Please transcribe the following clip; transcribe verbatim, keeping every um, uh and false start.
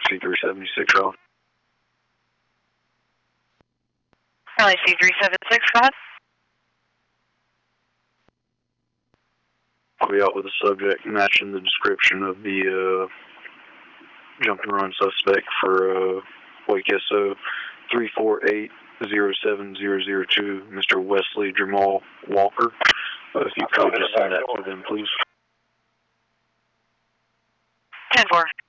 C three seventy-six, Raleigh. Raleigh C three seventy-six, go ahead. I'll be out with a subject matching the description of the uh, jump and run suspect for uh, Wake S O three four eight zero seven zero zero two, Mister Wesley Jamal Walker. Uh, if you could just send that to them, please. ten four.